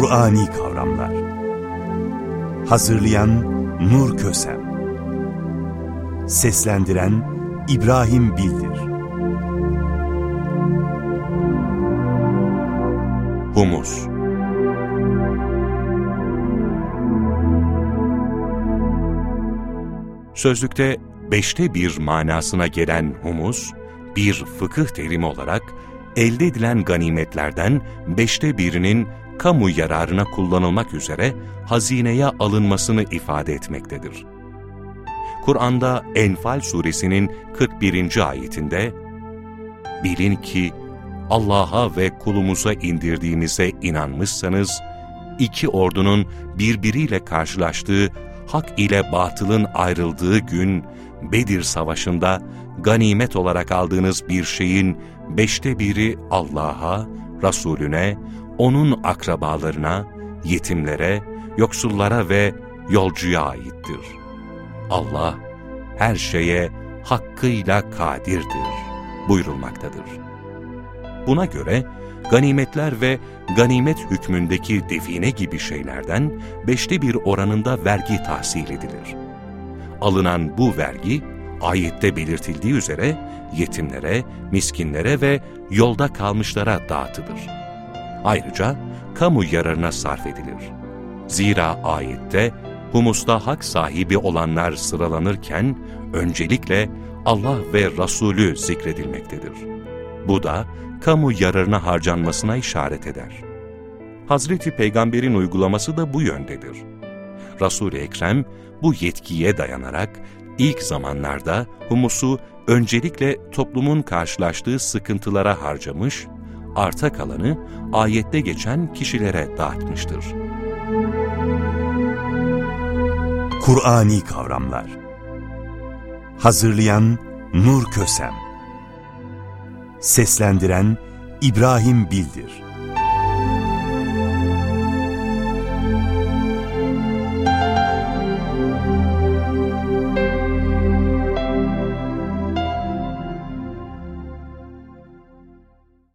Kur'ani kavramlar. Hazırlayan Nur Kösem. Seslendiren İbrahim Bildir. Humus. Sözlükte 5'te 1 manasına gelen humus, bir fıkıh terimi olarak elde edilen ganimetlerden 5'te 1'inin kamu yararına kullanılmak üzere hazineye alınmasını ifade etmektedir. Kur'an'da Enfal suresinin 41. ayetinde, "Bilin ki Allah'a ve kulumuza indirdiğimize inanmışsanız, iki ordunun birbiriyle karşılaştığı, hak ile batılın ayrıldığı gün, Bedir Savaşı'nda ganimet olarak aldığınız bir şeyin 5'te 1'i Allah'a, Resulüne, onun akrabalarına, yetimlere, yoksullara ve yolcuya aittir. Allah her şeye hakkıyla kadirdir" buyurulmaktadır. Buna göre ganimetler ve ganimet hükmündeki define gibi şeylerden 5'te 1 oranında vergi tahsil edilir. Alınan bu vergi, ayette belirtildiği üzere yetimlere, miskinlere ve yolda kalmışlara dağıtılır. Ayrıca kamu yararına sarf edilir. Zira ayette humusta hak sahibi olanlar sıralanırken öncelikle Allah ve Resulü zikredilmektedir. Bu da kamu yararına harcanmasına işaret eder. Hazreti Peygamber'in uygulaması da bu yöndedir. Resul-i Ekrem bu yetkiye dayanarak ilk zamanlarda humusu öncelikle toplumun karşılaştığı sıkıntılara harcamış, arta kalanı ayette geçen kişilere dağıtmıştır. Kur'ani kavramlar. Hazırlayan Nur Kösem. Seslendiren İbrahim Bildir.